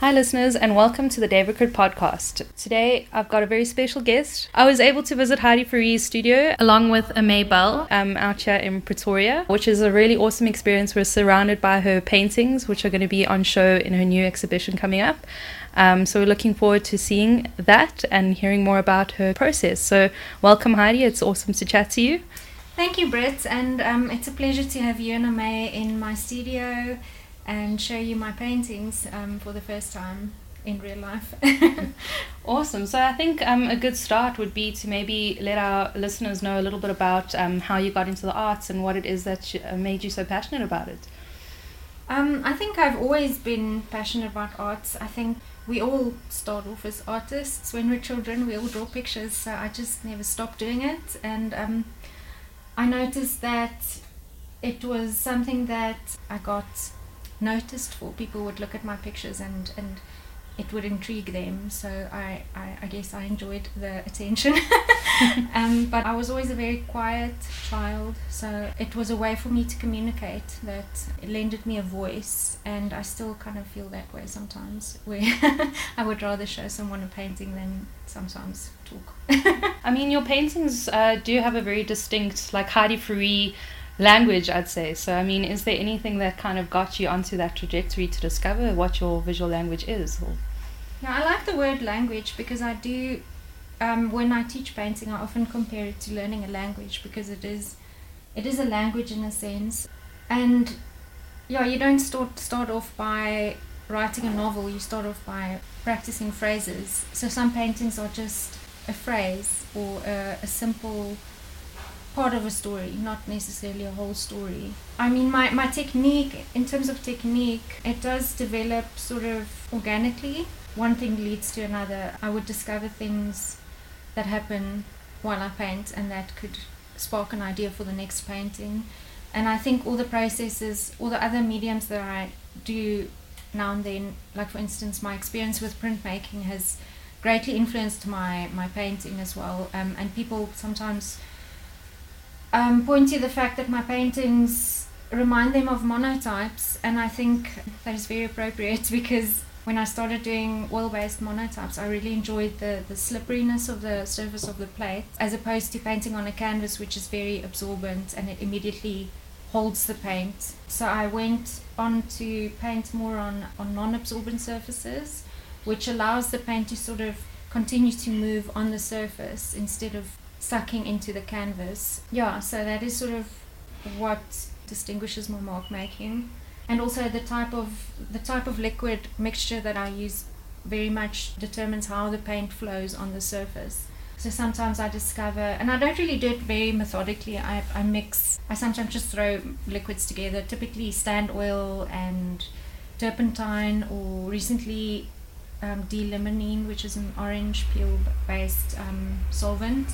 Hi, listeners, and welcome to the David Crit podcast. Today, I've got a very special guest. I was able to visit Heidi Faree's studio along with May Bell out here in Pretoria, which is a really awesome experience. We're surrounded by her paintings, which are going to be on show in her new exhibition coming up. So we're looking forward to seeing that and hearing more about her process. So welcome, Heidi. It's awesome to chat to you. Thank you, Britt, and it's a pleasure to have you and May in my studio and show you my paintings for the first time in real life. Awesome. So I think a good start would be to maybe let our listeners know a little bit about how you got into the arts and what it is that made you so passionate about it. I think I've always been passionate about arts. I think we all start off as artists. When we're children, we all draw pictures, so I just never stopped doing it. And I noticed that it was something that I got noticed for. People would look at my pictures and it would intrigue them, so I guess I enjoyed the attention. But I was always a very quiet child, so it was a way for me to communicate. That it lended me a voice, and I still kind of feel that way sometimes, where I would rather show someone a painting than sometimes talk. I mean, your paintings do have a very distinct, like Heidi Faree language, I'd say. So, I mean, is there anything that kind of got you onto that trajectory to discover what your visual language is? Or? Yeah, I like the word language because I do, when I teach painting, I often compare it to learning a language, because it is a language in a sense. And yeah, you don't start off by writing a novel, you start off by practicing phrases. So some paintings are just a phrase or a simple part of a story, not necessarily a whole story. I mean, my technique, in terms of technique, it does develop sort of organically. One thing leads to another. I would discover things that happen while I paint, and that could spark an idea for the next painting. And I think all the processes, all the other mediums that I do now and then, like for instance, my experience with printmaking has greatly influenced my painting as well. And people sometimes point to the fact that my paintings remind them of monotypes, and I think that is very appropriate, because when I started doing oil-based monotypes, I really enjoyed the slipperiness of the surface of the plate, as opposed to painting on a canvas, which is very absorbent and it immediately holds the paint. So I went on to paint more on non-absorbent surfaces, which allows the paint to sort of continue to move on the surface instead of sucking into the canvas. Yeah, so that is sort of what distinguishes my mark making. And also the type of liquid mixture that I use very much determines how the paint flows on the surface. So sometimes I discover, and I don't really do it very methodically, I sometimes just throw liquids together, typically stand oil and turpentine, or recently D-limonene, which is an orange peel based solvent.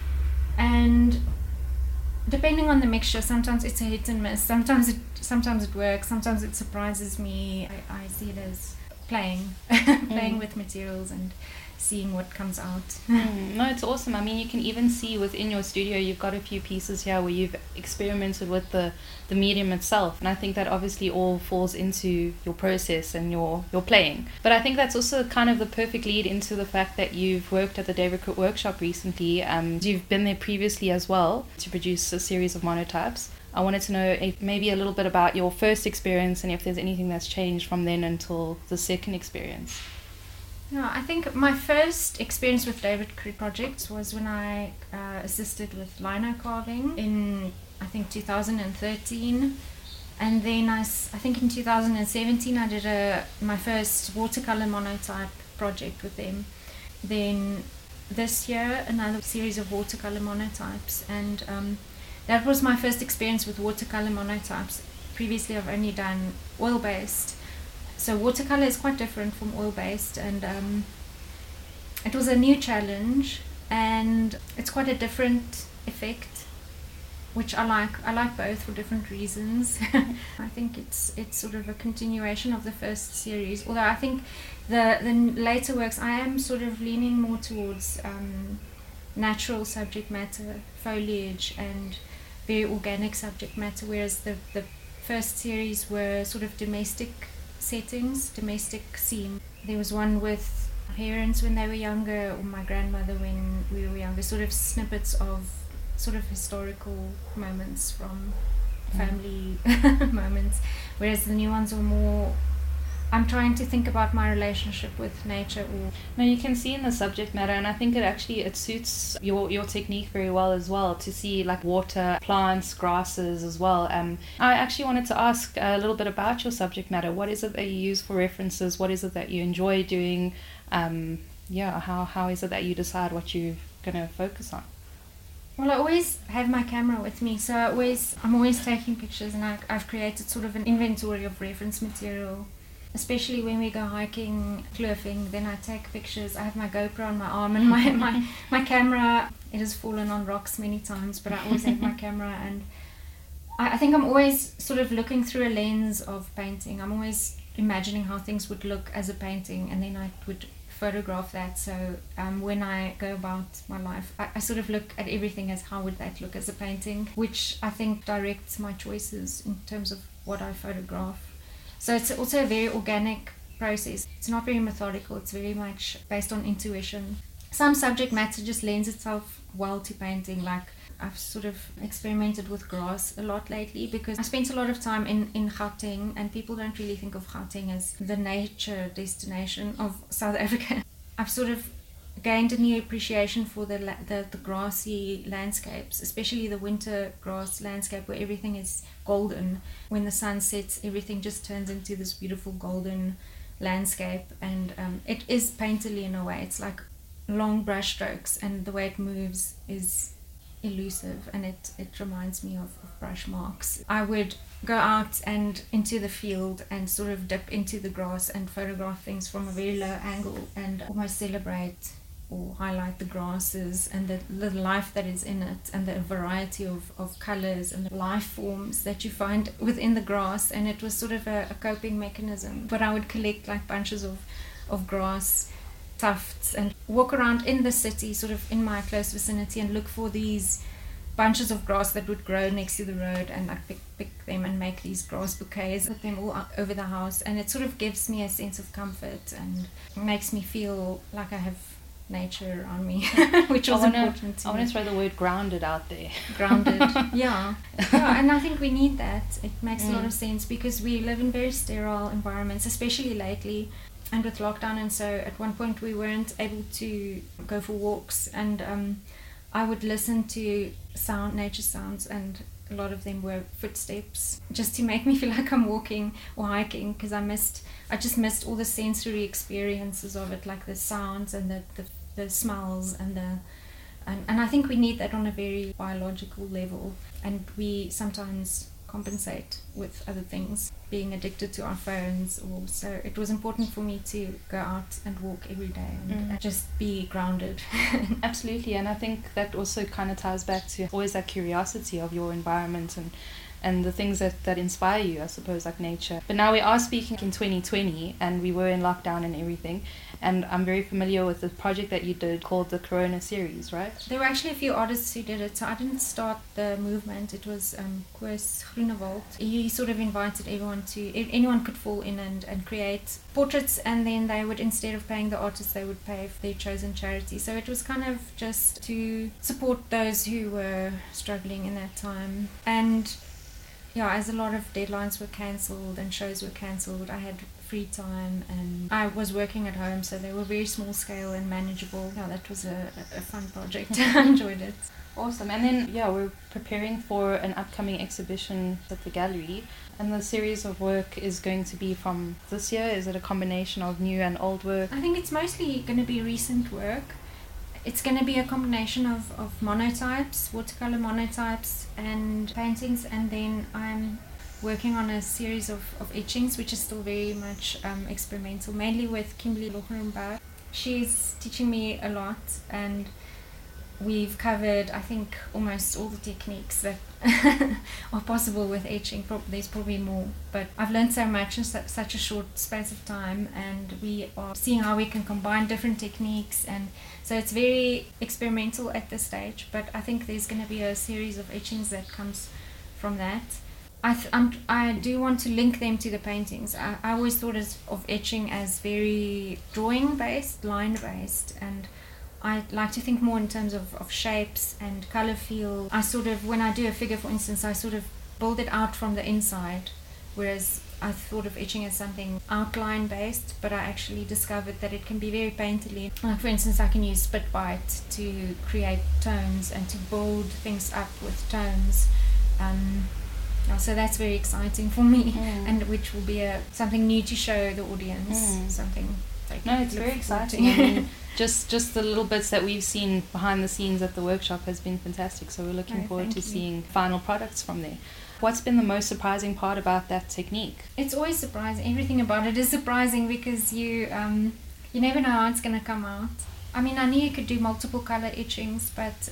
And depending on the mixture, sometimes it's a hit and miss. Sometimes it works. Sometimes it surprises me. I see it as playing with materials and seeing what comes out. No, it's awesome. I mean, you can even see within your studio, you've got a few pieces here where you've experimented with the medium itself, and I think that obviously all falls into your process and your playing. But I think that's also kind of the perfect lead into the fact that you've worked at the David Crit workshop recently. You've been there previously as well to produce a series of monotypes. I wanted to know maybe a little bit about your first experience and if there's anything that's changed from then until the second experience. Yeah, I think my first experience with David Crit projects was when I assisted with lino carving in, I think, 2013. And then I think in 2017 I did my first watercolor monotype project with them. Then this year another series of watercolor monotypes, and that was my first experience with watercolor monotypes. Previously I've only done oil-based. So watercolor is quite different from oil-based, and it was a new challenge, and it's quite a different effect, which I like. I like both for different reasons. I think it's sort of a continuation of the first series, although I think the later works I am sort of leaning more towards natural subject matter, foliage, and very organic subject matter, whereas the first series were sort of domestic settings, domestic scene. There was one with parents when they were younger, or my grandmother when we were younger, sort of snippets of sort of historical moments from family moments, whereas the new ones are more, I'm trying to think about my relationship with nature. Or no, you can see in the subject matter, and I think it suits your technique very well as well, to see like water, plants, grasses as well. I actually wanted to ask a little bit about your subject matter. What is it that you use for references? What is it that you enjoy doing? How is it that you decide what you're going to focus on? Well, I always have my camera with me, so I'm always taking pictures, and I've created sort of an inventory of reference material. Especially when we go hiking, kloofing, then I take pictures. I have my GoPro on my arm, and my camera, it has fallen on rocks many times, but I always have my camera, and I think I'm always sort of looking through a lens of painting. I'm always imagining how things would look as a painting, and then I would photograph that. So when I go about my life, I sort of look at everything as how would that look as a painting, which I think directs my choices in terms of what I photograph. So it's also a very organic process. It's not very methodical. It's very much based on intuition. Some subject matter just lends itself well to painting. Like I've sort of experimented with grass a lot lately because I spent a lot of time in Gauteng, and people don't really think of Gauteng as the nature destination of South Africa. I've sort of gained a new appreciation for the grassy landscapes, especially the winter grass landscape where everything is golden. When the sun sets, everything just turns into this beautiful golden landscape, and it is painterly in a way. It's like long brush strokes, and the way it moves is elusive, and it reminds me of brush marks. I would go out and into the field and sort of dip into the grass and photograph things from a very low angle and almost celebrate or highlight the grasses and the life that is in it, and the variety of colors and the life forms that you find within the grass. And it was sort of a coping mechanism. But I would collect like bunches of grass tufts and walk around in the city, sort of in my close vicinity, and look for these bunches of grass that would grow next to the road, and I pick them and make these grass bouquets, put them all over the house, and it sort of gives me a sense of comfort and makes me feel like I have nature around me, which was important to me. I want to throw the word grounded out there. Grounded, yeah, and I think we need that. It makes a lot of sense because we live in very sterile environments, especially lately, and with lockdown. And so at one point we weren't able to go for walks, and I would listen to nature sounds, and a lot of them were footsteps, just to make me feel like I'm walking or hiking, because I just missed all the sensory experiences of it, like the sounds and the smells and I think we need that on a very biological level, and we sometimes compensate with other things, being addicted to our phones. So it was important for me to go out and walk every day and just be grounded. Absolutely, and I think that also kind of ties back to always that curiosity of your environment and the things that inspire you, I suppose, like nature. But now we are speaking in 2020, and we were in lockdown and everything, and I'm very familiar with the project that you did called the Corona series, right? There were actually a few artists who did it, so I didn't start the movement. It was Koos Groenewald. He sort of invited anyone could fall in and create portraits, and then they would, instead of paying the artists, they would pay their chosen charity. So it was kind of just to support those who were struggling in that time. And yeah, as a lot of deadlines were cancelled and shows were cancelled, I had free time, and I was working at home, so they were very small scale and manageable. Yeah, that was a fun project. I enjoyed it. Awesome. And then, we're preparing for an upcoming exhibition at the gallery, and the series of work is going to be from this year. Is it a combination of new and old work? I think it's mostly going to be recent work. It's going to be a combination of monotypes, watercolor monotypes and paintings, and then I'm working on a series of etchings, which is still very much experimental, mainly with Kimberly Lochrenberg. She's teaching me a lot, and we've covered, I think, almost all the techniques that are possible with etching. There's probably more, but I've learned so much in such a short space of time, and we are seeing how we can combine different techniques, and so it's very experimental at this stage, but I think there's going to be a series of etchings that comes from that. I do want to link them to the paintings. I always thought of etching as very drawing based, line based, and I like to think more in terms of shapes and color feel. I sort of, when I do a figure, for instance, I sort of build it out from the inside, whereas I thought of etching as something outline based, but I actually discovered that it can be very painterly. Like for instance, I can use spit bite to create tones and to build things up with tones. So that's very exciting for me, and which will be something new to show the audience. Something. No, it's very exciting. I mean, just the little bits that we've seen behind the scenes at the workshop has been fantastic. So we're looking forward to seeing final products from there. What's been the most surprising part about that technique? It's always surprising. Everything about it is surprising because you never know how it's going to come out. I mean, I knew you could do multiple color etchings, but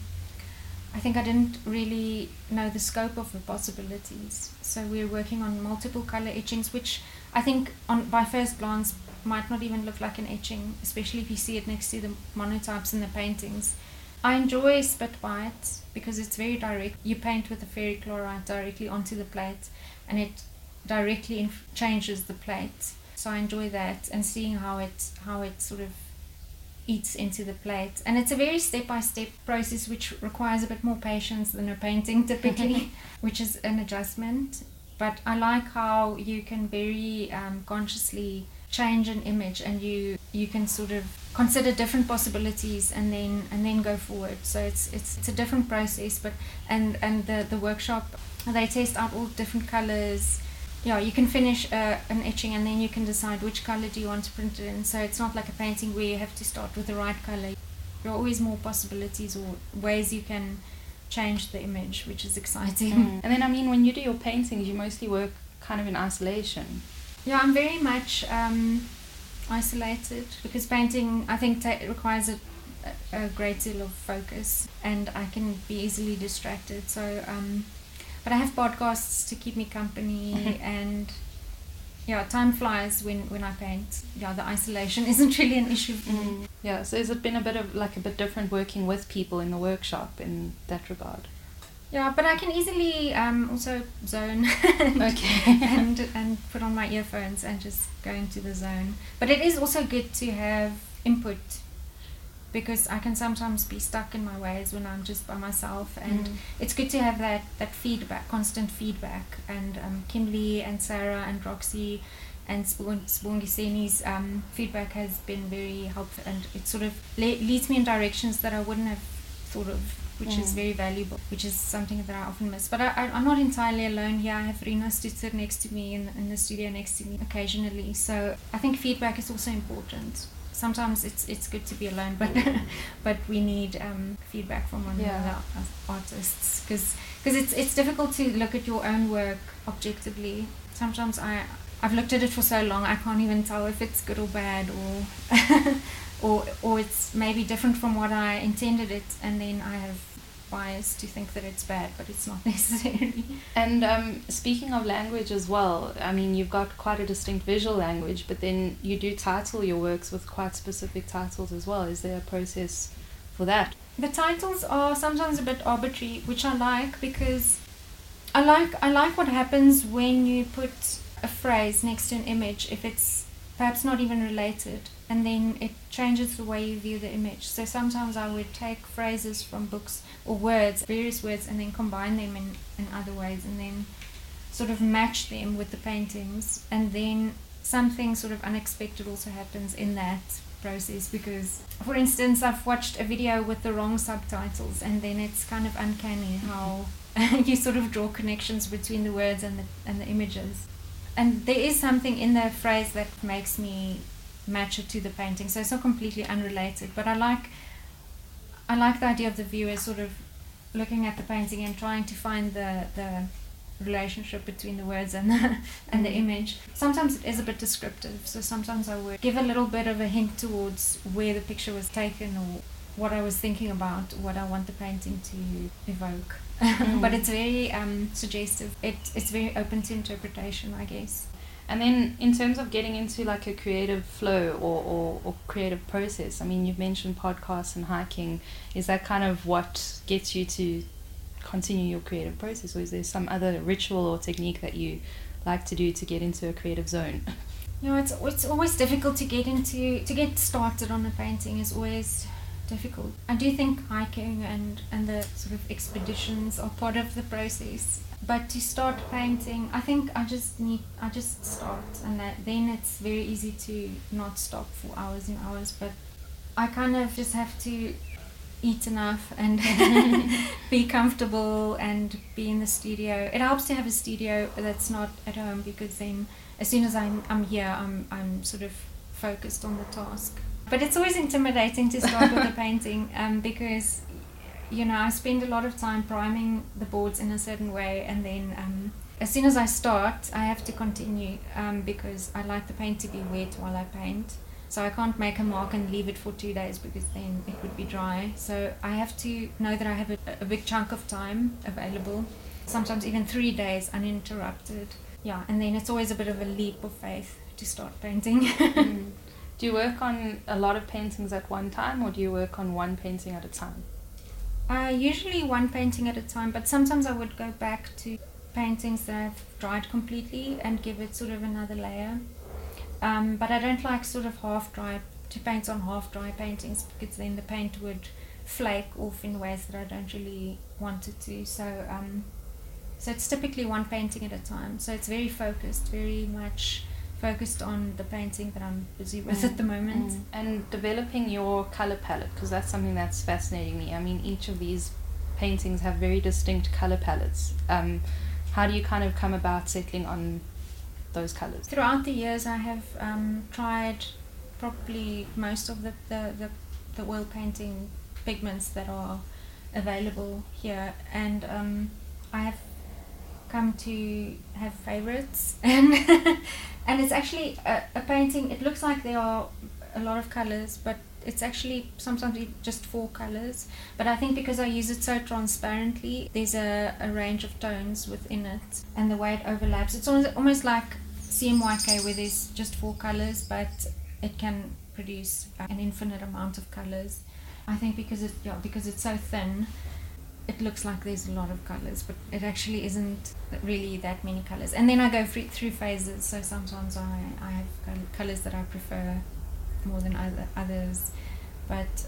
I think I didn't really know the scope of the possibilities. So we're working on multiple color etchings, which I think by first glance might not even look like an etching, especially if you see it next to the monotypes in the paintings. I enjoy spit bite because it's very direct. You paint with the ferric chloride directly onto the plate, and it directly changes the plate. So I enjoy that, and seeing how it sort of eats into the plate. And it's a very step-by-step process which requires a bit more patience than a painting typically, which is an adjustment. But I like how you can very consciously change an image, and you can sort of consider different possibilities and then go forward. So it's a different process, but and the workshop, they test out all different colors. Yeah, you can finish an etching and then you can decide which color do you want to print it in. So it's not like a painting where you have to start with the right color. There are always more possibilities or ways you can change the image, which is exciting. And then, I mean, when you do your paintings, you mostly work kind of in isolation. Yeah, I'm very much isolated because painting, I think, requires a great deal of focus, and I can be easily distracted. So, but I have podcasts to keep me company, and yeah, time flies when I paint. Yeah, the isolation isn't really an issue for me. Yeah, so has it been a bit different working with people in the workshop in that regard? Yeah, but I can easily also zone and put on my earphones and just go into the zone. But it is also good to have input, because I can sometimes be stuck in my ways when I'm just by myself, and it's good to have that feedback, constant feedback. And Kimberly and Sarah and Roxy and Sibongiseni's feedback has been very helpful, and it sort of leads me in directions that I wouldn't have thought of, which is very valuable, which is something that I often miss. But I'm not entirely alone here. I have Rina sit next to me in the studio next to me occasionally. So I think feedback is also important. Sometimes it's good to be alone, but we need feedback from one another as artists, because it's difficult to look at your own work objectively. Sometimes I've looked at it for so long I can't even tell if it's good or bad, or it's maybe different from what I intended it, and then I have bias to think that it's bad, but it's not necessarily. And speaking of language as well, I mean, you've got quite a distinct visual language, but then you do title your works with quite specific titles as well. Is there a process for that? The titles are sometimes a bit arbitrary, which I like, because I like what happens when you put a phrase next to an image, if it's perhaps not even related, and then it changes the way you view the image. So sometimes I would take phrases from books or words, various words, and then combine them in other ways, and then sort of match them with the paintings, and then something sort of unexpected also happens in that process, because, for instance, I've watched a video with the wrong subtitles, and then it's kind of uncanny how you sort of draw connections between the words and the images. And there is something in the phrase that makes me match it to the painting, so it's not completely unrelated. But I like the idea of the viewer sort of looking at the painting and trying to find the relationship between the words and the image. Sometimes it is a bit descriptive, so sometimes I would give a little bit of a hint towards where the picture was taken, or what I was thinking about, what I want the painting to evoke. But it's very suggestive. It's very open to interpretation, I guess. And then in terms of getting into like a creative flow or creative process, I mean, you've mentioned podcasts and hiking. Is that kind of what gets you to continue your creative process, or is there some other ritual or technique that you like to do to get into a creative zone? It's always difficult to get started on a painting. Is always difficult. I do think hiking and the sort of expeditions are part of the process. But to start painting, I think I just start, and then it's very easy to not stop for hours and hours. But I kind of just have to eat enough and be comfortable and be in the studio. It helps to have a studio that's not at home, because then as soon as I'm here, I'm sort of focused on the task. But it's always intimidating to start with a painting, because I spend a lot of time priming the boards in a certain way, and then as soon as I start, I have to continue, because I like the paint to be wet while I paint. So I can't make a mark and leave it for 2 days, because then it would be dry. So I have to know that I have a big chunk of time available, sometimes even 3 days uninterrupted. Yeah, and then it's always a bit of a leap of faith to start painting. Do you work on a lot of paintings at one time, or do you work on one painting at a time? Usually one painting at a time, but sometimes I would go back to paintings that have dried completely and give it sort of another layer. But I don't like sort of to paint on half-dry paintings, because then the paint would flake off in ways that I don't really want it to. So it's typically one painting at a time. So it's very focused, very much focused on the painting that I'm busy with at the moment. And developing your color palette, because that's something that's fascinating me. I mean, each of these paintings have very distinct color palettes. How do you kind of come about settling on those colors? Throughout the years, I have tried probably most of the oil painting pigments that are available here, and I have come to have favorites, and and it's actually a painting. It looks like there are a lot of colors, but it's actually sometimes just 4 colors. But I think because I use it so transparently, there's a range of tones within it, and the way it overlaps, it's almost like CMYK, where there's just 4 colors, but it can produce an infinite amount of colors. I think because it's so thin, it looks like there's a lot of colors, but it actually isn't really that many colors. And then I go through phases, so sometimes I have colors that I prefer more than others. But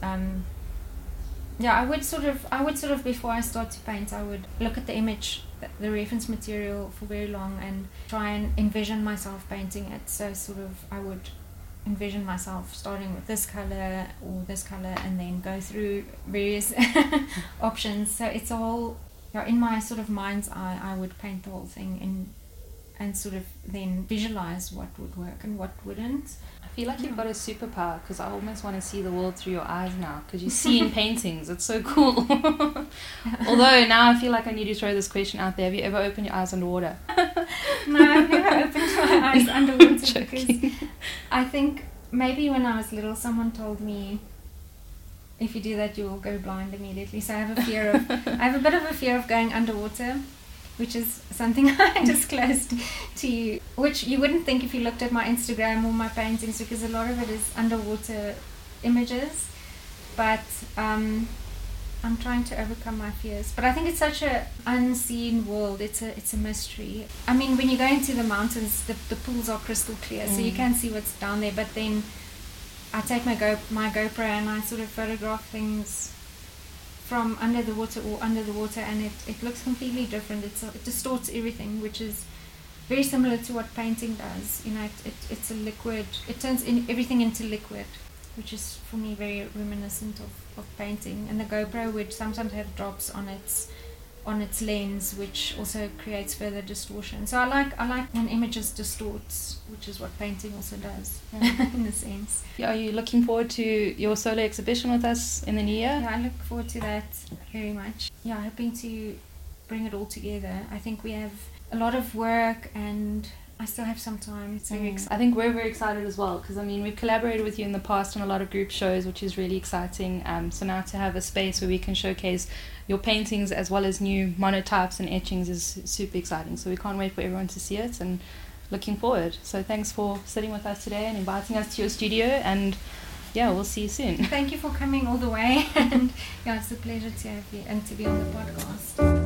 I would sort of before I start to paint, I would look at the image, the reference material, for very long, and try and envision myself painting it. So sort of I would envision myself starting with this color or this color, and then go through various options. So it's all in my sort of mind's eye. I would paint the whole thing and sort of then visualize what would work and what wouldn't. I feel like you've got a superpower, because I almost want to see the world through your eyes now, because you see in paintings. It's so cool. Although now I feel like I need to throw this question out there. Have you ever opened your eyes underwater? No, I've never opened my eyes underwater, because I think maybe when I was little someone told me, if you do that you'll go blind immediately. So I have a bit of a fear of going underwater, which is something I disclosed to you, which you wouldn't think if you looked at my Instagram or my paintings, because a lot of it is underwater images. But I'm trying to overcome my fears. But I think it's such an unseen world. It's a mystery. I mean, when you go into the mountains, the pools are crystal clear, so you can see what's down there. But then I take my GoPro and I sort of photograph things from under the water, and it looks completely different. It distorts everything, which is very similar to what painting does. It's a liquid. It turns everything into liquid, which is for me very reminiscent of painting. And the GoPro would sometimes have drops on its lens, which also creates further distortion. So I like when images distorts, which is what painting also does in a sense. Are you looking forward to your solo exhibition with us in the new year? Yeah, I look forward to that very much. Yeah, hoping to bring it all together. I think we have a lot of work, and I still have some time. It's very exciting. I think we're very excited as well, because I mean, we've collaborated with you in the past on a lot of group shows, which is really exciting. So now to have a space where we can showcase your paintings as well as new monotypes and etchings is super exciting. So we can't wait for everyone to see it, and looking forward. So thanks for sitting with us today and inviting us to your studio, and yeah, we'll see you soon. Thank you for coming all the way, and yeah, it's a pleasure to have you and to be on the podcast.